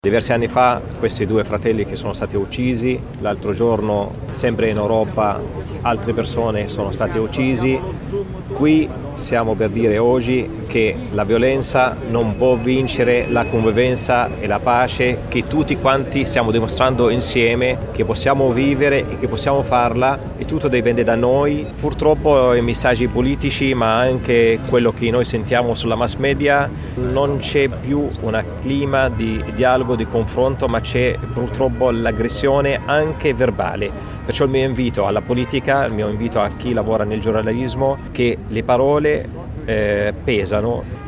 Diversi anni fa questi due fratelli che sono stati uccisi, l'altro giorno sempre in Europa altre persone sono state uccise. Qui siamo per dire oggi che la violenza non può vincere la convivenza e la pace che tutti quanti stiamo dimostrando insieme, che possiamo vivere e che possiamo farla, e tutto dipende da noi. Purtroppo i messaggi politici, ma anche quello che noi sentiamo sulla mass media, non c'è più un clima di dialogo, di confronto, ma c'è purtroppo l'aggressione anche verbale. Perciò il mio invito alla politica, il mio invito a chi lavora nel giornalismo, che le parole pesano